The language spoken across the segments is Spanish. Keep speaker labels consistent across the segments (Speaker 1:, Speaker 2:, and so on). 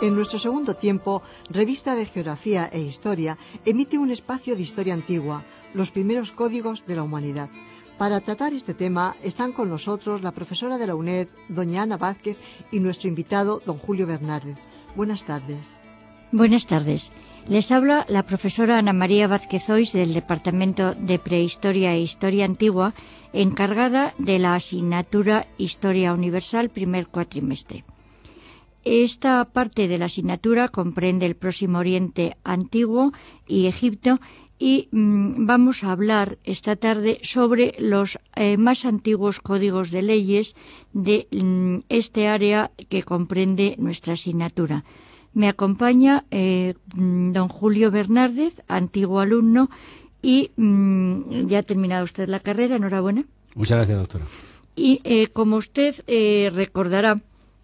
Speaker 1: En nuestro segundo tiempo, Revista de Geografía e Historia emite un espacio de historia antigua, los primeros códigos de la humanidad. Para tratar este tema están con nosotros la profesora de la UNED, doña Ana Vázquez, y nuestro invitado, don Julio Bernárdez. Buenas tardes.
Speaker 2: Buenas tardes. Les habla la profesora Ana María Vázquez Ois del Departamento de Prehistoria e Historia Antigua, encargada de la asignatura Historia Universal primer cuatrimestre. Esta parte de la asignatura comprende el Próximo Oriente Antiguo y Egipto y vamos a hablar esta tarde sobre los más antiguos códigos de leyes de este área que comprende nuestra asignatura. Me acompaña don Julio Bernárdez, antiguo alumno, y ya ha terminado usted la carrera, enhorabuena.
Speaker 3: Muchas gracias, doctora.
Speaker 2: Y como usted recordará,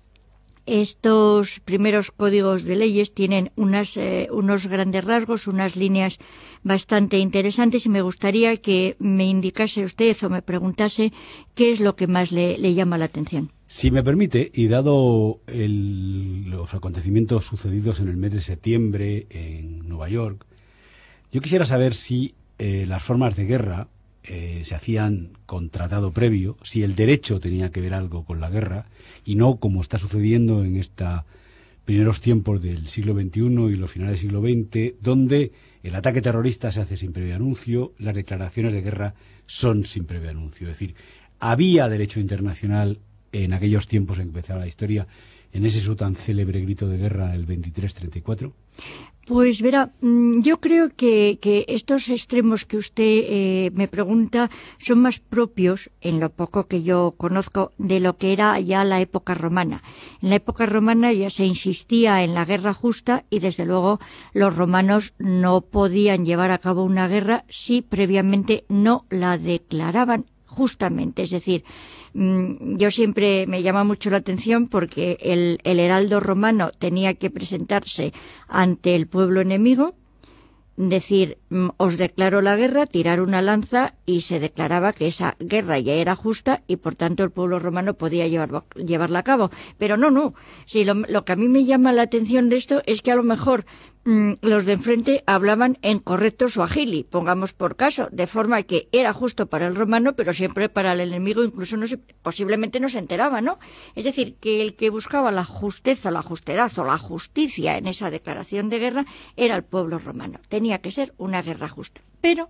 Speaker 2: estos primeros códigos de leyes tienen unos grandes rasgos, unas líneas bastante interesantes, y me gustaría que me indicase usted o me preguntase qué es lo que más le llama la atención.
Speaker 3: Si me permite, y dado los acontecimientos sucedidos en el mes de septiembre en Nueva York, yo quisiera saber si las formas de guerra se hacían con tratado previo, si el derecho tenía que ver algo con la guerra, y no como está sucediendo en estos primeros tiempos del siglo XXI y los finales del siglo XX, donde el ataque terrorista se hace sin previo anuncio, las declaraciones de guerra son sin previo anuncio. Es decir, había derecho internacional en aquellos tiempos en que empezaba la historia, en ese su tan célebre grito de guerra, el 23-34.
Speaker 2: Pues verá, yo creo que estos extremos que usted me pregunta son más propios, en lo poco que yo conozco, de lo que era ya la época romana. En la época romana ya se insistía en la guerra justa y desde luego los romanos no podían llevar a cabo una guerra si previamente no la declaraban justamente. Es decir, yo siempre me llama mucho la atención porque el heraldo romano tenía que presentarse ante el pueblo enemigo, decir, os declaro la guerra, tirar una lanza, y se declaraba que esa guerra ya era justa y por tanto el pueblo romano podía llevarla a cabo. Pero no. Sí, lo que a mí me llama la atención de esto es que a lo mejor los de enfrente hablaban en correcto suajili, pongamos por caso, de forma que era justo para el romano, pero siempre para el enemigo incluso posiblemente no se enteraba, ¿no? Es decir, que el que buscaba la justeza, la justedad o la justicia en esa declaración de guerra era el pueblo romano. Tenía que ser una guerra justa. Pero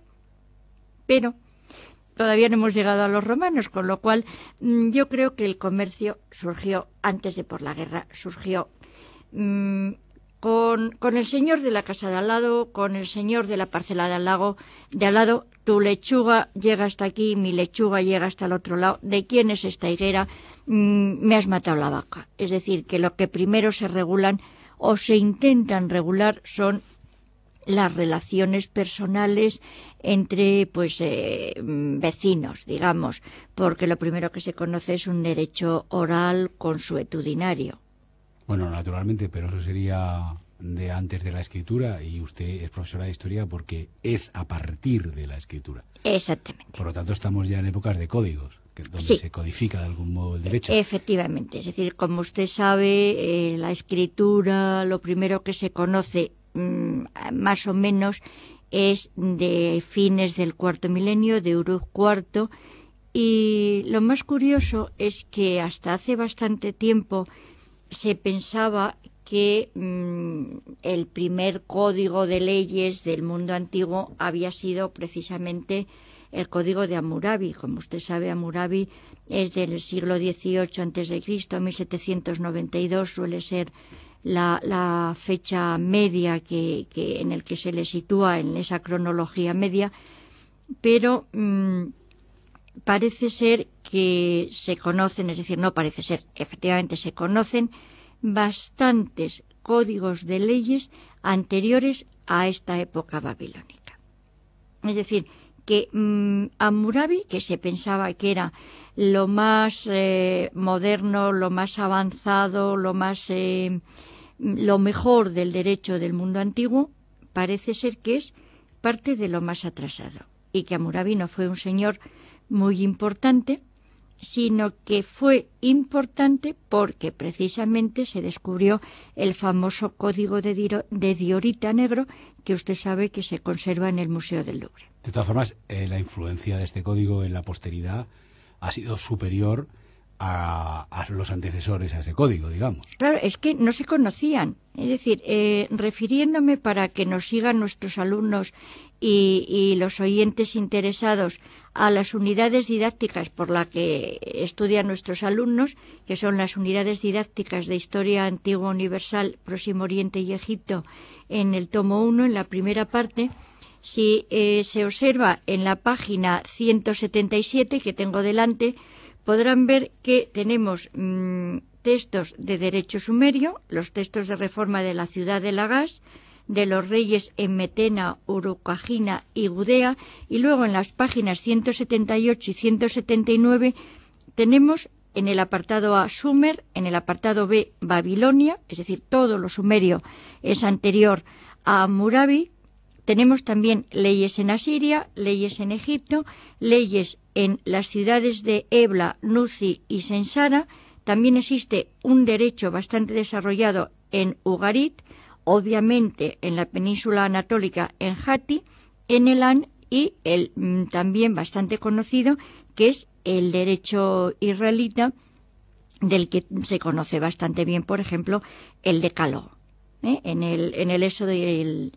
Speaker 2: todavía no hemos llegado a los romanos, con lo cual yo creo que el comercio surgió antes de por la guerra, surgió con el señor de la casa de al lado, con el señor de la parcela de al lado, tu lechuga llega hasta aquí, mi lechuga llega hasta el otro lado, ¿de quién es esta higuera? Me has matado la vaca. Es decir, que lo que primero se regulan o se intentan regular son las relaciones personales entre vecinos, digamos, porque lo primero que se conoce es un derecho oral consuetudinario.
Speaker 3: Bueno, naturalmente, pero eso sería de antes de la escritura, y usted es profesora de historia porque es a partir de la escritura.
Speaker 2: Exactamente.
Speaker 3: Por lo tanto, estamos ya en épocas de códigos, donde sí se codifica de algún modo el derecho.
Speaker 2: Efectivamente, es decir, como usted sabe, la escritura, lo primero que se conoce más o menos es de fines del cuarto milenio, de Uruk IV, y lo más curioso es que hasta hace bastante tiempo se pensaba que el primer código de leyes del mundo antiguo había sido precisamente el código de Hammurabi. Como usted sabe, Hammurabi es del siglo XVIII a.C., 1792 suele ser la fecha media que en el que se le sitúa en esa cronología media, pero parece ser que se conocen, es decir, no parece ser, efectivamente se conocen bastantes códigos de leyes anteriores a esta época babilónica. Es decir, que Hammurabi, que se pensaba que era lo más moderno, lo más avanzado, lo mejor del derecho del mundo antiguo, parece ser que es parte de lo más atrasado, y que Hammurabi no fue un señor muy importante, sino que fue importante porque precisamente se descubrió el famoso código de diorita negro, que usted sabe que se conserva en el Museo del Louvre.
Speaker 3: De todas formas, la influencia de este código en la posteridad ha sido superior a los antecesores a ese código, digamos.
Speaker 2: Claro, es que no se conocían. Es decir, refiriéndome para que nos sigan nuestros alumnos y los oyentes interesados a las unidades didácticas por las que estudian nuestros alumnos, que son las unidades didácticas de Historia Antigua Universal, Próximo Oriente y Egipto, en el tomo 1, en la primera parte. Si se observa en la página 177 que tengo delante, podrán ver que tenemos textos de derecho sumerio, los textos de reforma de la ciudad de Lagash, de los reyes en Metena, Urukagina y Gudea, y luego en las páginas 178 y 179 tenemos en el apartado A Sumer, en el apartado B Babilonia, es decir, todo lo sumerio es anterior a Hammurabi. Tenemos también leyes en Asiria, leyes en Egipto, leyes en las ciudades de Ebla, Nuzi y Sensara. También existe un derecho bastante desarrollado en Ugarit, obviamente en la península anatólica en Hatti, en Elam, y el también bastante conocido, que es el derecho israelita, del que se conoce bastante bien, por ejemplo, el Decálogo. En el Éxodo y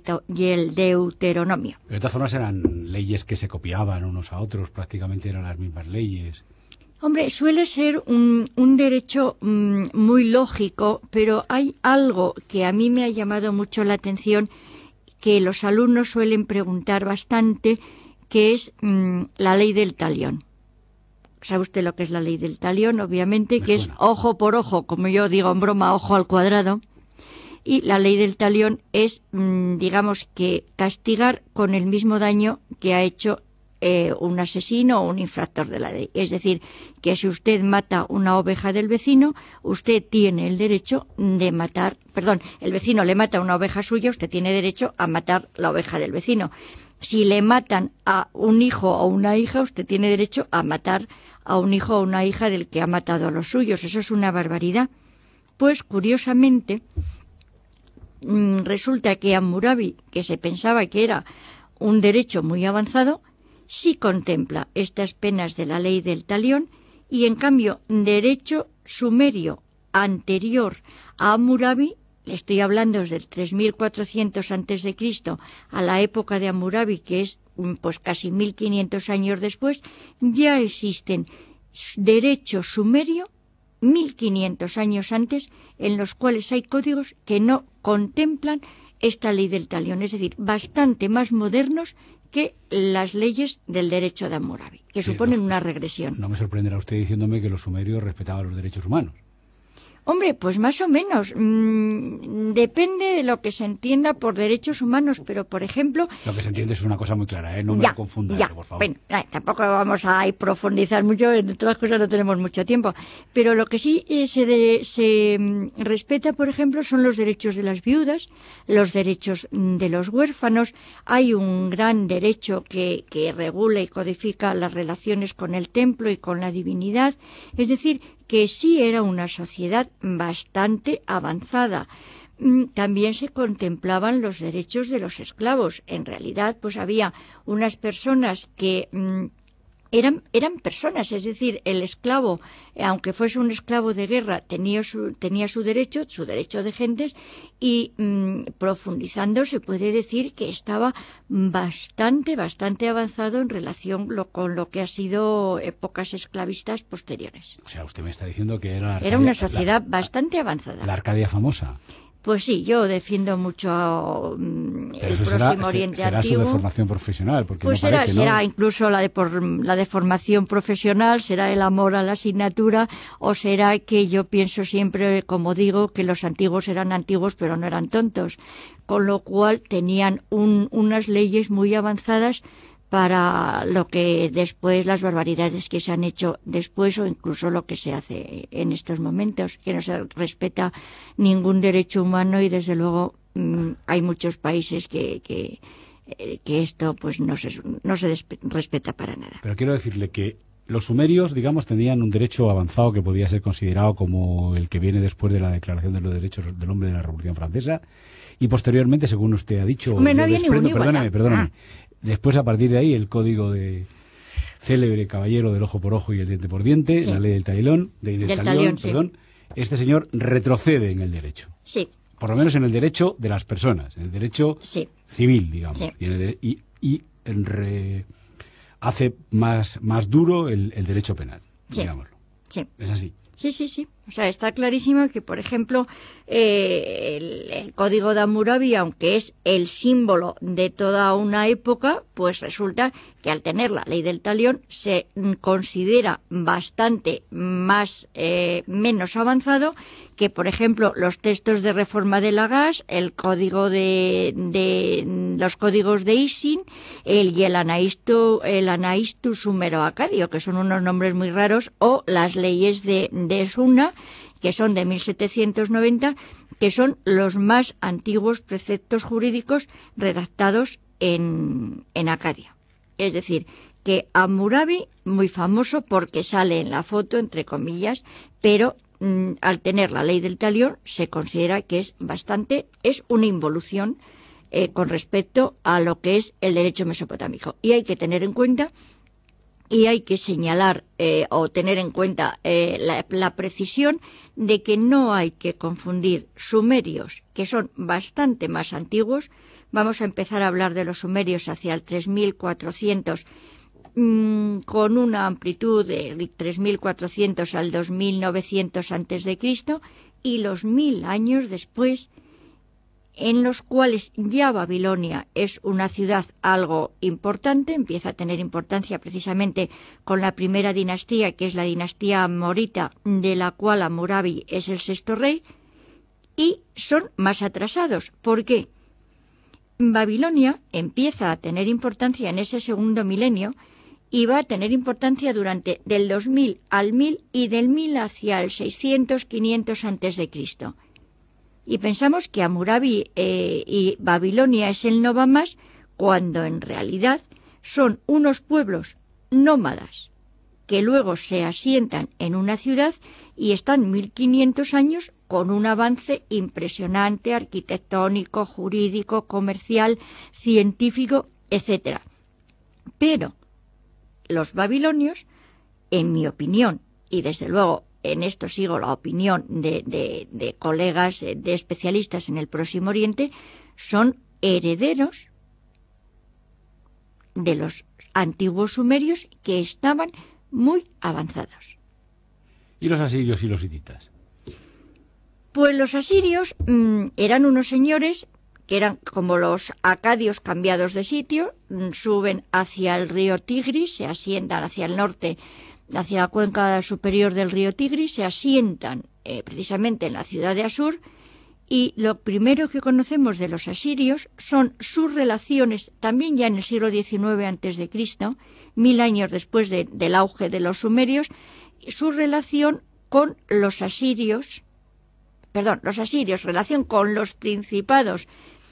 Speaker 2: el Deuteronomio.
Speaker 3: De todas formas eran leyes que se copiaban unos a otros, prácticamente eran las mismas leyes.
Speaker 2: Hombre, suele ser un derecho muy lógico, pero hay algo que a mí me ha llamado mucho la atención, que los alumnos suelen preguntar bastante, que es la ley del talión. ¿Sabe usted lo que es la ley del talión? Obviamente, que es ojo por ojo, como yo digo en broma, ojo al cuadrado. Y la ley del talión es, digamos, que castigar con el mismo daño que ha hecho un asesino o un infractor de la ley. Es decir, que si usted mata una oveja del vecino, usted tiene el derecho de matar, el vecino le mata una oveja suya, usted tiene derecho a matar la oveja del vecino. Si le matan a un hijo o una hija, usted tiene derecho a matar a un hijo o una hija del que ha matado a los suyos. Eso es una barbaridad. Pues, curiosamente, resulta que Hammurabi, que se pensaba que era un derecho muy avanzado, sí contempla estas penas de la ley del talión, y en cambio derecho sumerio anterior a Hammurabi, le estoy hablando desde el 3400 a.C. a la época de Hammurabi, que es pues casi 1500 años después, ya existen derecho sumerio 1500 años antes, en los cuales hay códigos que no contemplan esta ley del talión, es decir, bastante más modernos que las leyes del derecho de Hammurabi, que suponen una regresión.
Speaker 3: No me sorprenderá usted diciéndome que los sumerios respetaban los derechos humanos.
Speaker 2: Hombre, pues más o menos. Depende de lo que se entienda por derechos humanos, pero, por ejemplo...
Speaker 3: Lo que se entiende es una cosa muy clara, No me lo confunda, por favor.
Speaker 2: Bueno, tampoco vamos a profundizar mucho, en todas las cosas no tenemos mucho tiempo. Pero lo que sí se respeta, por ejemplo, son los derechos de las viudas, los derechos de los huérfanos. Hay un gran derecho que regula y codifica las relaciones con el templo y con la divinidad. Es decir, que sí era una sociedad bastante avanzada. También se contemplaban los derechos de los esclavos. En realidad, pues había unas personas que eran personas, es decir, el esclavo, aunque fuese un esclavo de guerra, tenía su derecho de gentes, y profundizando se puede decir que estaba bastante avanzado en relación con lo que ha sido épocas esclavistas posteriores.
Speaker 3: O sea, usted me está diciendo que era
Speaker 2: una sociedad bastante avanzada.
Speaker 3: La Arcadia famosa.
Speaker 2: Pues sí, yo defiendo mucho el Próximo Oriente
Speaker 3: será
Speaker 2: Antiguo.
Speaker 3: Será su de formación profesional, porque
Speaker 2: pues
Speaker 3: no parece,
Speaker 2: será incluso la de formación profesional, será el amor a la asignatura, o será que yo pienso siempre, como digo, que los antiguos eran antiguos pero no eran tontos, con lo cual tenían unas leyes muy avanzadas para lo que después, las barbaridades que se han hecho después, o incluso lo que se hace en estos momentos, que no se respeta ningún derecho humano, y desde luego hay muchos países que esto pues no se respeta para nada.
Speaker 3: Pero quiero decirle que los sumerios, digamos, tenían un derecho avanzado que podía ser considerado como el que viene después de la Declaración de los Derechos del Hombre de la Revolución Francesa, y posteriormente, según usted ha dicho,
Speaker 2: Hombre, no había ningún igual.
Speaker 3: Perdóname. Después, a partir de ahí, el código de célebre caballero del ojo por ojo y el diente por diente, la ley del talión, perdón, este señor retrocede en el derecho.
Speaker 2: Sí.
Speaker 3: Por lo menos en el derecho de las personas, en el derecho civil, digamos.
Speaker 2: Sí.
Speaker 3: Hace más duro el derecho penal, digámoslo.
Speaker 2: Sí.
Speaker 3: Es así.
Speaker 2: Sí. O sea, está clarísimo que, por ejemplo, el Código de Hammurabi, aunque es el símbolo de toda una época, pues resulta que al tener la ley del talión se considera bastante menos avanzado que, por ejemplo, los textos de reforma de Lagash, el código los códigos de Isin, y el Anaistu Sumero-Acadio, que son unos nombres muy raros, o las leyes de Suna, que son de 1790, que son los más antiguos preceptos jurídicos redactados en Acadia. Es decir, que Hammurabi, muy famoso porque sale en la foto, entre comillas, pero al tener la ley del talión se considera que es una involución con respecto a lo que es el derecho mesopotámico. Y hay que tener en cuenta y hay que señalar o tener en cuenta la precisión de que no hay que confundir sumerios, que son bastante más antiguos. Vamos a empezar a hablar de los sumerios hacia el 3400, con una amplitud de 3400 al 2900 antes de Cristo, y los 1000 años después, en los cuales ya Babilonia es una ciudad algo importante, empieza a tener importancia precisamente con la primera dinastía, que es la dinastía amorita, de la cual Hammurabi es el sexto rey, y son más atrasados. ¿Por qué? Babilonia empieza a tener importancia en ese segundo milenio y va a tener importancia durante del 2000 al 1000 y del 1000 hacia el 600, 500 antes de Cristo. Y pensamos que Hammurabi y Babilonia es el no va más, cuando en realidad son unos pueblos nómadas que luego se asientan en una ciudad y están 1500 años con un avance impresionante, arquitectónico, jurídico, comercial, científico, etc. Pero los babilonios, en mi opinión, y desde luego en esto sigo la opinión de colegas, de especialistas en el Próximo Oriente, son herederos de los antiguos sumerios que estaban muy avanzados.
Speaker 3: ¿Y los asirios y los hititas?
Speaker 2: Pues los asirios eran unos señores que eran como los acadios cambiados de sitio, suben hacia el río Tigris, se asientan hacia el norte, hacia la cuenca superior del río Tigris, se asientan precisamente en la ciudad de Asur, y lo primero que conocemos de los asirios son sus relaciones, también ya en el siglo XIX a.C., 1000 años después del auge de los sumerios, su relación con los asirios, relación con los principados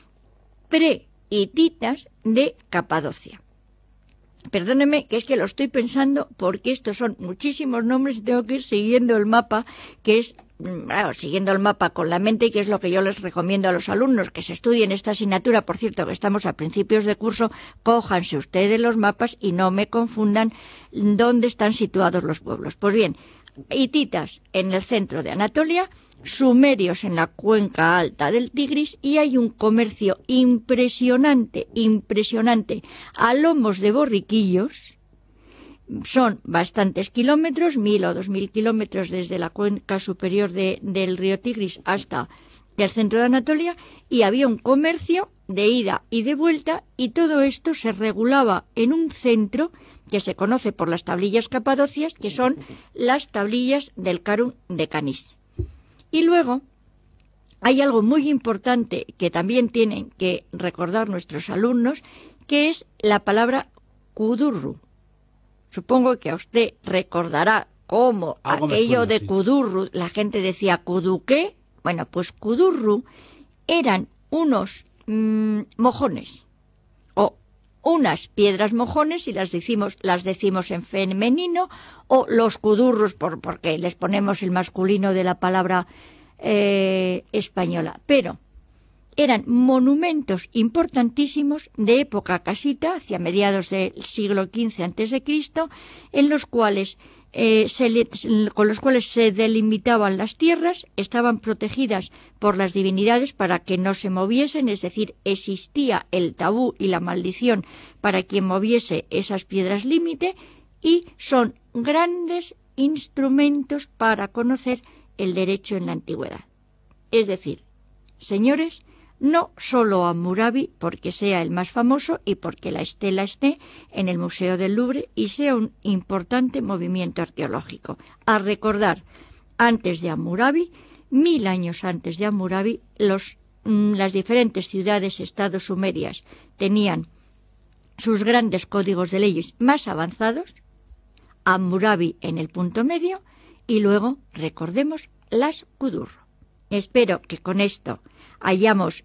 Speaker 2: pre-hititas de Capadocia. Perdóneme, que es que lo estoy pensando porque estos son muchísimos nombres y tengo que ir siguiendo el mapa, que es, siguiendo el mapa con la mente, y que es lo que yo les recomiendo a los alumnos que se estudien esta asignatura. Por cierto, que estamos a principios de curso, cójanse ustedes los mapas y no me confundan dónde están situados los pueblos. Pues bien, hititas en el centro de Anatolia, sumerios en la cuenca alta del Tigris, y hay un comercio impresionante a lomos de borriquillos. Son bastantes kilómetros, 1000 o 2000 kilómetros desde la cuenca superior del río Tigris hasta el centro de Anatolia, y había un comercio de ida y de vuelta, y todo esto se regulaba en un centro que se conoce por las tablillas capadocias, que son las tablillas del Karun de Canis. Y luego hay algo muy importante que también tienen que recordar nuestros alumnos, que es la palabra Kudurru. Supongo que a usted recordará cómo aquello de Kudurru, la gente decía ¿Kuduqué? Bueno, pues Kudurru eran unos mojones o unas piedras mojones y las decimos en femenino, o los cudurros porque les ponemos el masculino de la palabra española. Pero eran monumentos importantísimos de época casita, hacia mediados del siglo XV a.C., en los cuales con los cuales se delimitaban las tierras, estaban protegidas por las divinidades para que no se moviesen, es decir, existía el tabú y la maldición para quien moviese esas piedras límite, y son grandes instrumentos para conocer el derecho en la antigüedad. Es decir, señores, no solo Hammurabi porque sea el más famoso y porque la estela esté en el Museo del Louvre y sea un importante movimiento arqueológico. A recordar, antes de Hammurabi, 1000 años antes de Hammurabi, las diferentes ciudades-estados sumerias tenían sus grandes códigos de leyes más avanzados, Hammurabi en el punto medio, y luego, recordemos, las Kudurro. Espero que con esto hayamos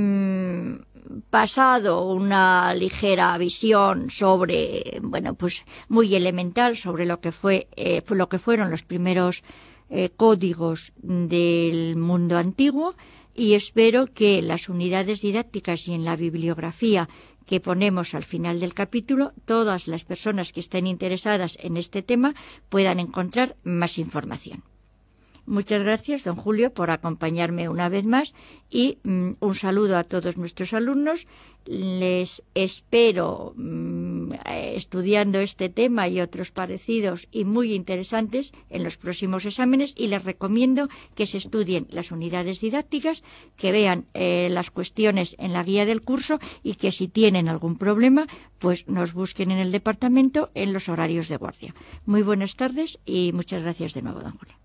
Speaker 2: pasado una ligera visión sobre, pues muy elemental sobre lo que fueron los primeros códigos del mundo antiguo, y espero que en las unidades didácticas y en la bibliografía que ponemos al final del capítulo, todas las personas que estén interesadas en este tema puedan encontrar más información. Muchas gracias, don Julio, por acompañarme una vez más, y un saludo a todos nuestros alumnos. Les espero estudiando este tema y otros parecidos y muy interesantes en los próximos exámenes, y les recomiendo que se estudien las unidades didácticas, que vean las cuestiones en la guía del curso, y que si tienen algún problema, pues nos busquen en el departamento en los horarios de guardia. Muy buenas tardes y muchas gracias de nuevo, don Julio.